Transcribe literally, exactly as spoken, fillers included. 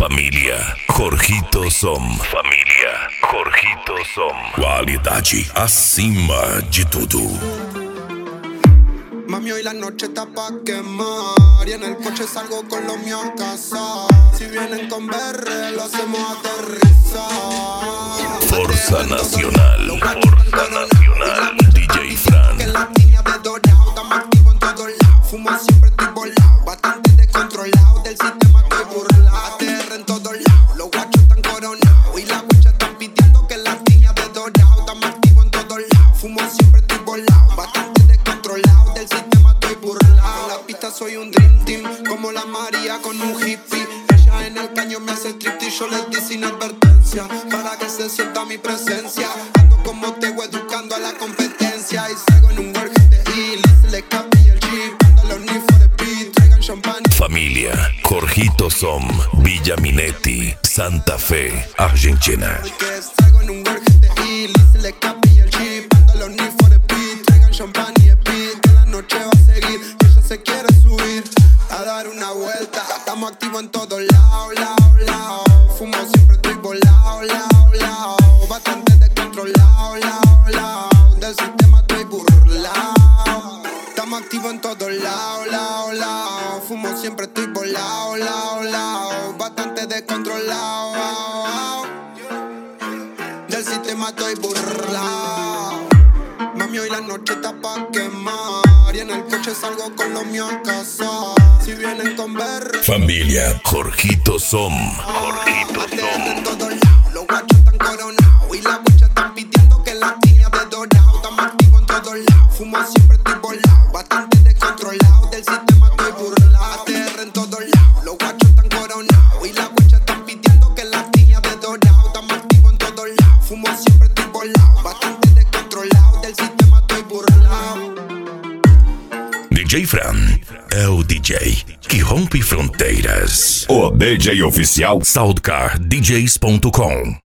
Família, Jorgito Som. Família, Jorgito Som. Qualidade acima de tudo. Mami, hoy la noche está pa' quemar y en el coche salgo con los míos a casa. Si vienen con B R, lo hacemos aterrizar. Fuerza Nacional, Fuerza Nacional. D J Fran. Que la línea de dorado, estamos activos en todos lados. Fumo siempre estoy volado, bastante descontrolado. Del sistema estoy burlado. A T R en todos lados, los guachos están coronados. Y las guachas están pidiendo que la línea de dorado, estamos activos en todos lados. Fumo siempre estoy volado, bastante descontrolado. Del sistema estoy burlado. En la pista soy un dream team, como la María con un hippie. Ella en el caño me hace striptease, yo les di sin advertencia, para que se sienta mi presencia. Ando como Tego educando a la competencia. Y salgo en un work de E, se le escapa y el jeep. Ando los need for the beat, traigan champán. Familia, Jorgito Som, Villa Minetti, Santa Fe, Argentina. Que salgo en un work de E, se le escapa y el jeep. Ando los need for the beat, traigan champán y el beat. Que la noche va a seguir, y ella se quiere subir a dar una vuelta. Estamos activos en todos lados, lados, lados. Fumo siempre estoy volado, lao, lao. Bastante descontrolado, lao, lao. Del sistema estoy burlado. Estamos activos en todos lados, lao, lao. Fumo siempre estoy volado, lao, lao. Bastante descontrolado, lao. Del sistema estoy burlado. Mami, hoy la noche está pa' quemar y en el coche salgo con los míos a casa. Si vienen con B R, Familia, Jorgito Som, Jorgito A T R Som. en todos lados, los guachos están coronados. Y las guachas están pidiendo que la línea de dorado. Estamos activos en todos lados, fumo siempre estoy volado. Bastante descontrolado, del sistema estoy burlado. A T R en todos lados, los guachos están coronados. Y las guachas están pidiendo que la línea de dorado. Estamos activos en todos lados, fumo siempre estoy volado. Bastante descontrolado, del sistema estoy burlado. D J Fran é o D J que rompe fronteiras. O D J oficial soundcar d js ponto com